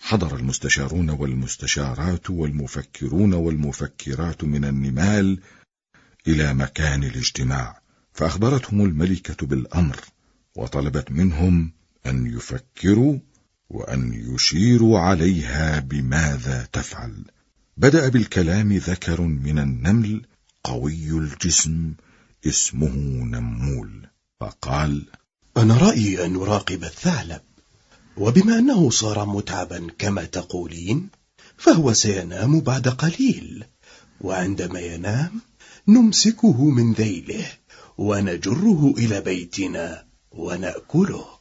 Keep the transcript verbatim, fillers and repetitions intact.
حضر المستشارون والمستشارات والمفكرون والمفكرات من النمال إلى مكان الاجتماع، فأخبرتهم الملكة بالأمر، وطلبت منهم أن يفكروا وأن يشيروا عليها بماذا تفعل. بدأ بالكلام ذكر من النمل قوي الجسم اسمه نمول، فقال: أنا رأيي أن نراقب الثعلب، وبما أنه صار متعبا كما تقولين فهو سينام بعد قليل، وعندما ينام نمسكه من ذيله ونجره إلى بيتنا ونأكله.